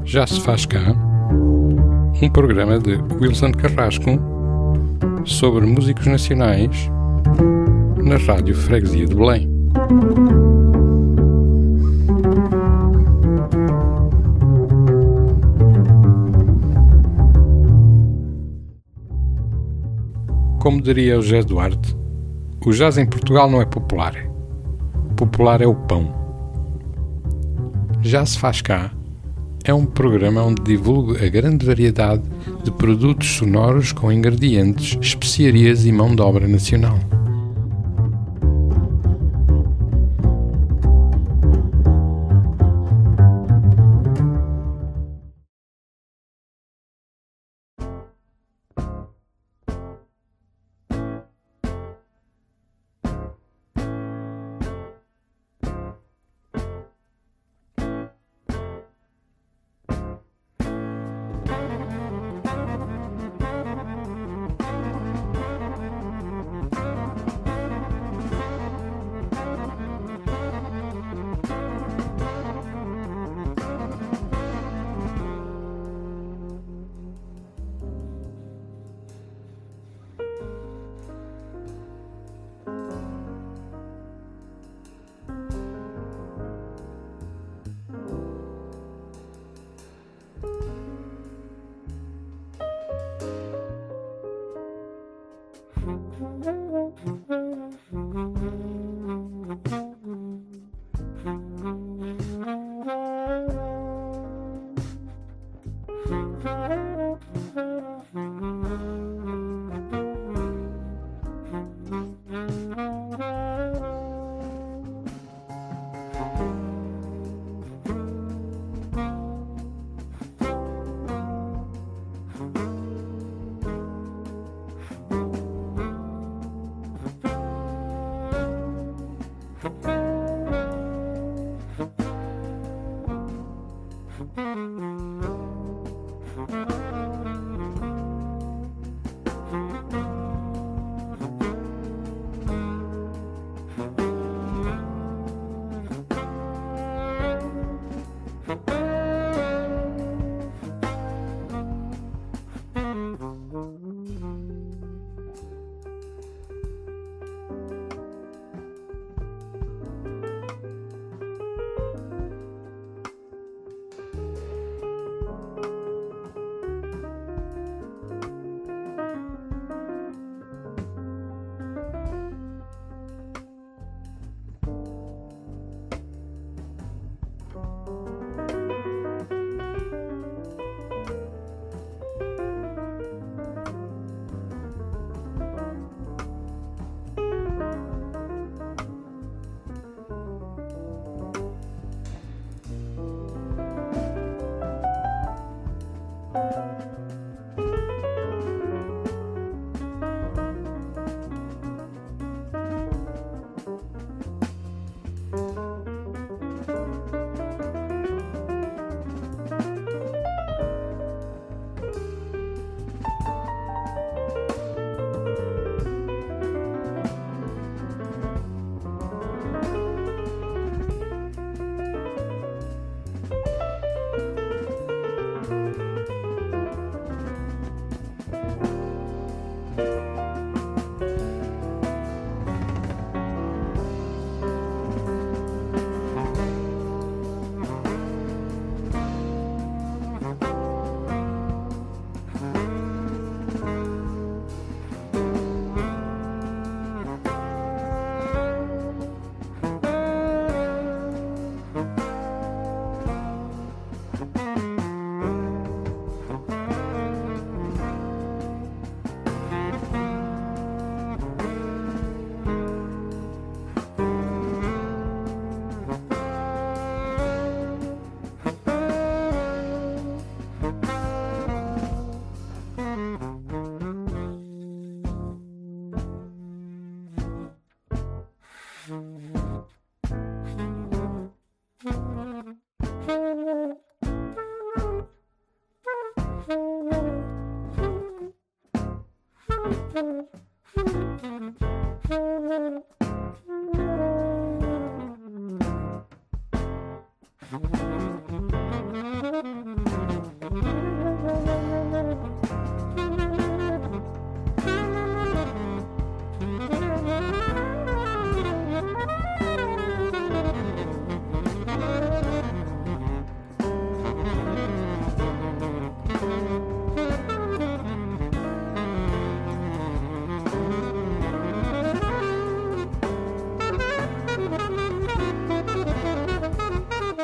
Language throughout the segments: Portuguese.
Já se faz cá, um programa de Wilson Carrasco sobre músicos nacionais na Rádio Freguesia de Belém. Como diria o José Duarte, o jazz em Portugal não é popular. Popular é o pão. Já se faz cá é um programa onde divulgo a grande variedade de produtos sonoros com ingredientes, especiarias e mão de obra nacional.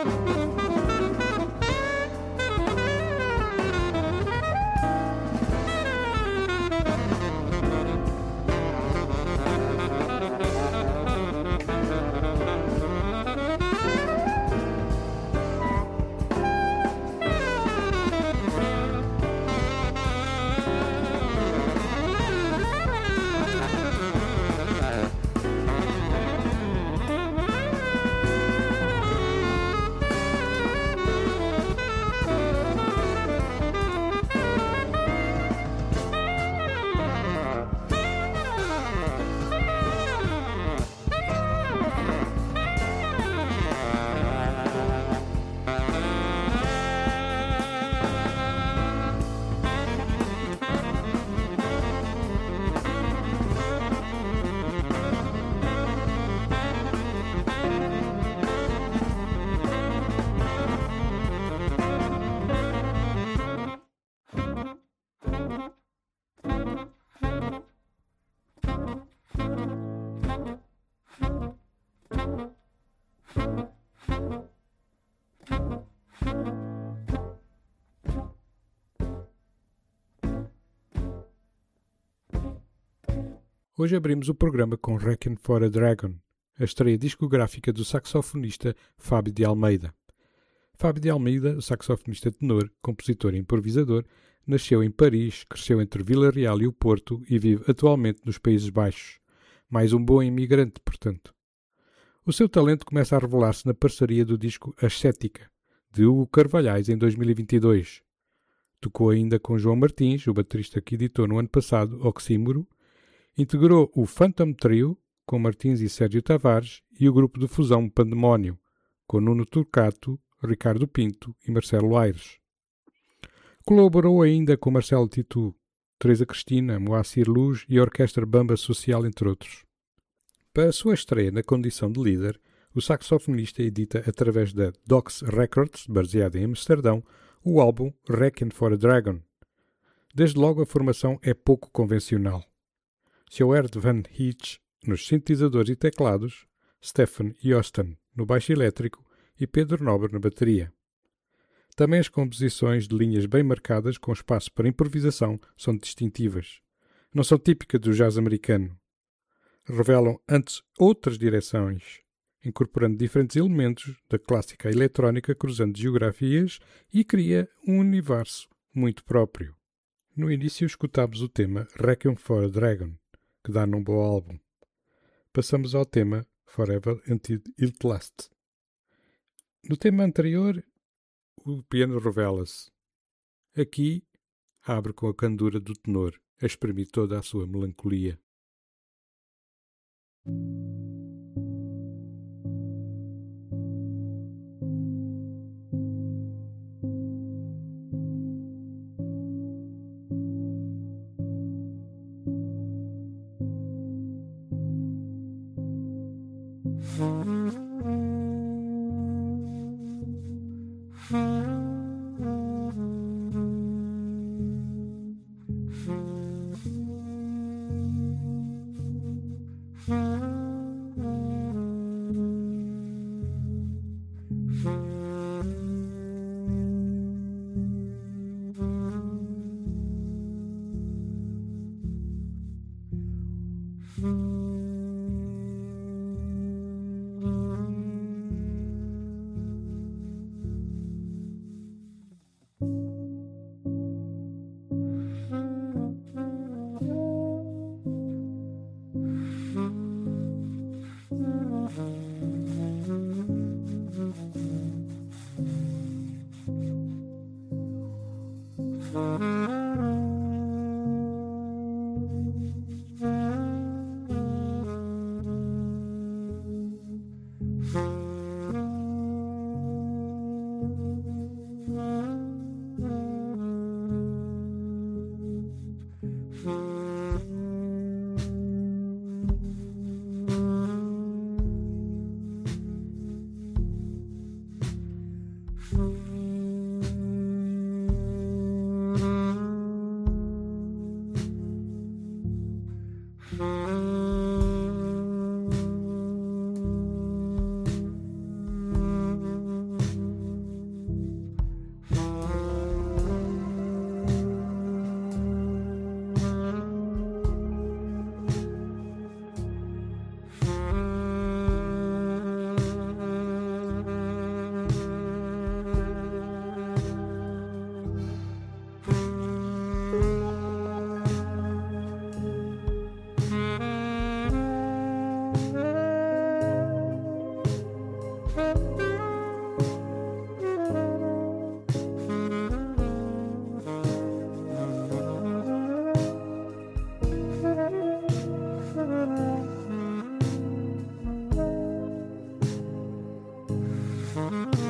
Hoje abrimos o programa com Requiem for a Dragon, a estreia discográfica do saxofonista Fábio de Almeida. Fábio de Almeida, o saxofonista tenor, compositor e improvisador, nasceu em Paris, cresceu entre Vila Real e o Porto e vive atualmente nos Países Baixos. Mais um bom imigrante, portanto. O seu talento começa a revelar-se na parceria do disco Ascética, de Hugo Carvalhais, em 2022. Tocou ainda com João Martins, o baterista que editou no ano passado Oxímoro. Integrou o Phantom Trio, com Martins e Sérgio Tavares, e o grupo de fusão Pandemónio, com Nuno Turcato, Ricardo Pinto e Marcelo Aires. Colaborou ainda com Marcelo Tito, Teresa Cristina, Moacir Luz e a Orquestra Bamba Social, entre outros. Para a sua estreia na condição de líder, o saxofonista edita através da Docs Records, baseada em Amsterdão, o álbum Requiem for a Dragon. Desde logo a formação é pouco convencional. Sjoerd van Heech nos sintetizadores e teclados, Stefan Josten no baixo elétrico e Pedro Nobre na bateria. Também as composições de linhas bem marcadas com espaço para improvisação são distintivas. Não são típicas do jazz americano. Revelam antes outras direções, incorporando diferentes elementos da clássica eletrónica, cruzando geografias e cria um universo muito próprio. No início escutámos o tema Requiem for a Dragon, que dá num bom álbum. Passamos ao tema Forever Until It Lasts. No tema anterior, o piano revela-se. Aqui, abre com a candura do tenor, a exprimir toda a sua melancolia.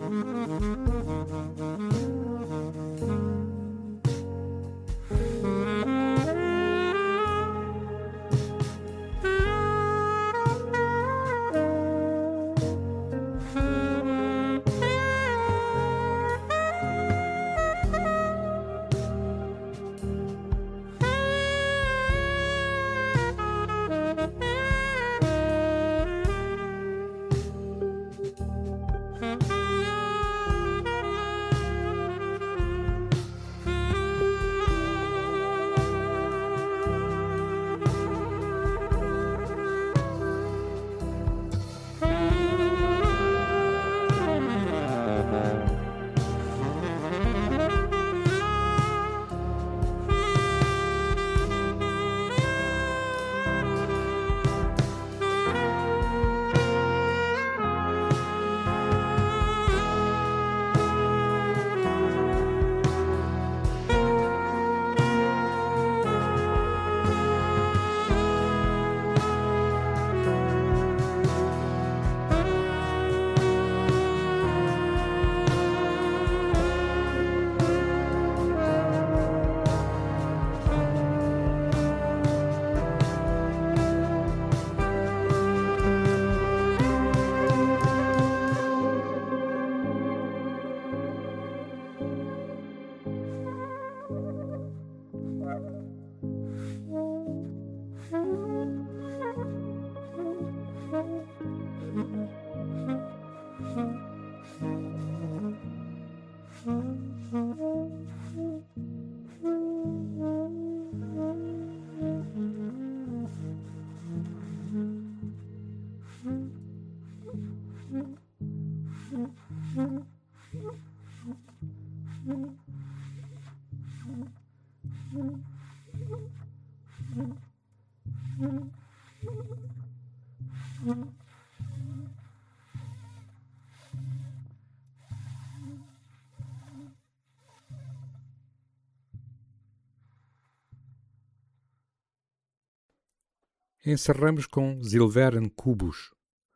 Encerramos com Silveren Kubus.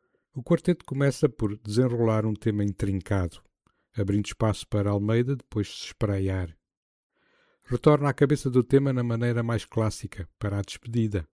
O quarteto começa por desenrolar um tema intrincado, abrindo espaço para Almeida depois de se espraiar. Retorna à cabeça do tema na maneira mais clássica, para a despedida.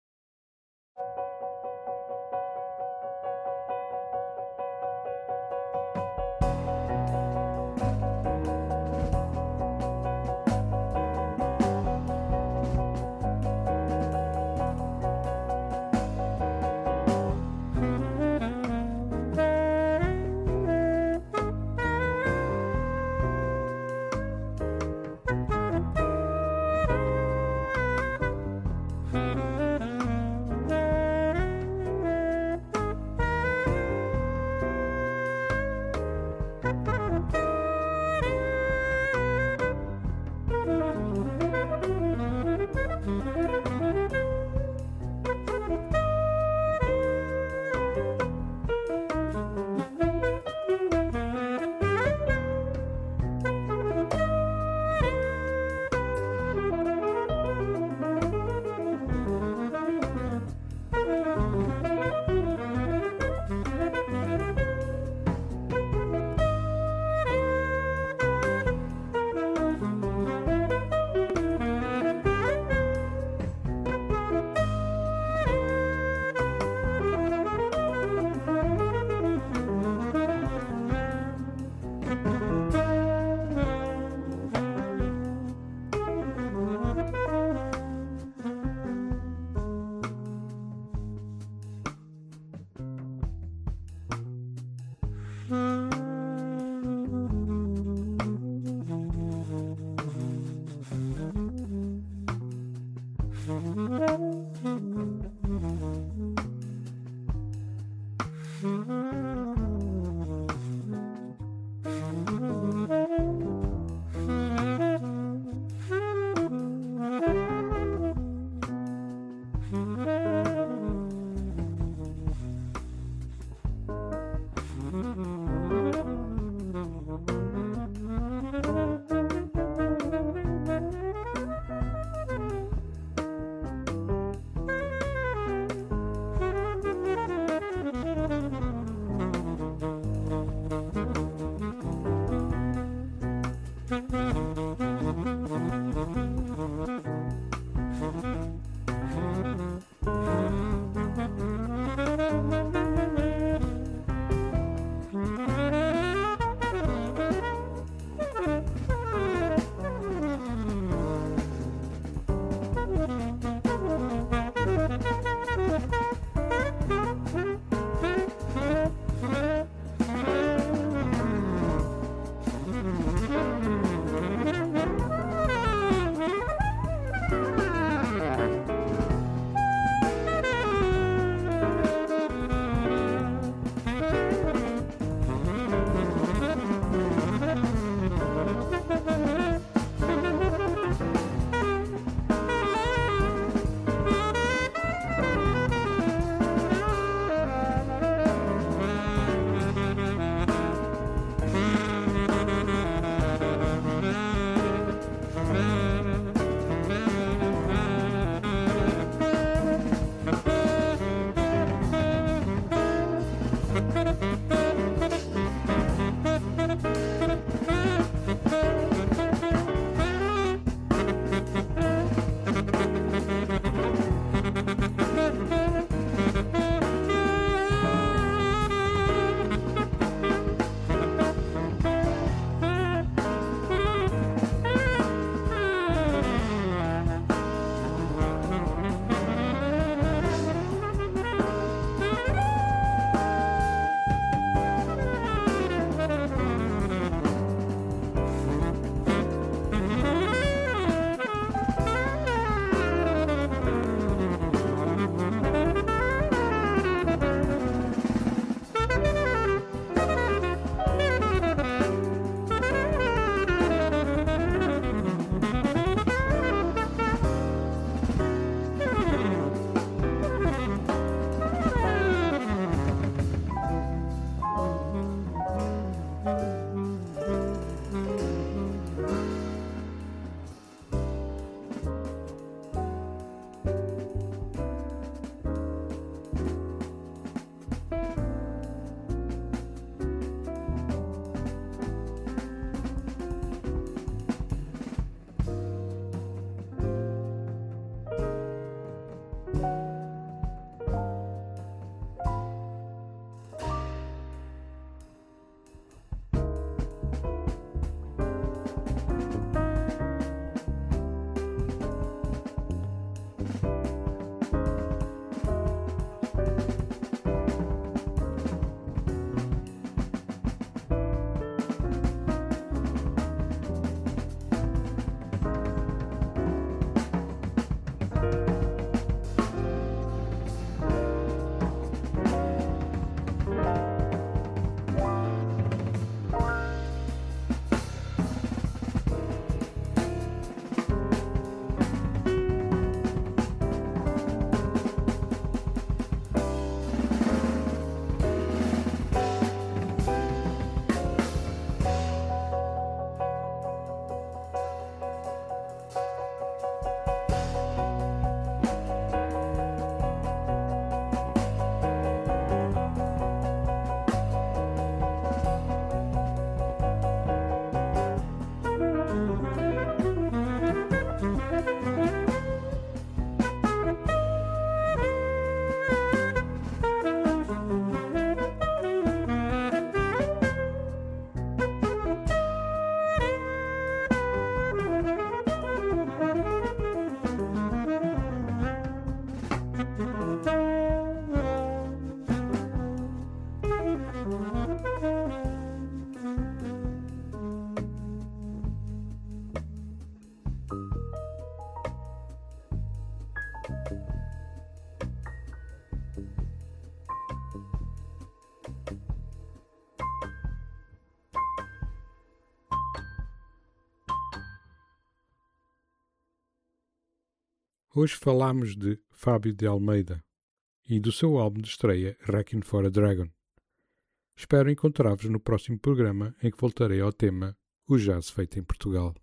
Hoje falámos de Fábio de Almeida e do seu álbum de estreia Requiem for a Dragon. Espero encontrar-vos no próximo programa em que voltarei ao tema O Jazz Feito em Portugal.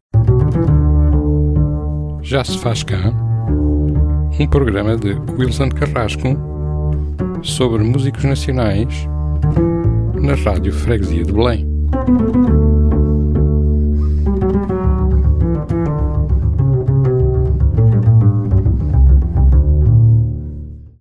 Já se faz cá um programa de Wilson Carrasco sobre músicos nacionais na Rádio Freguesia de Belém.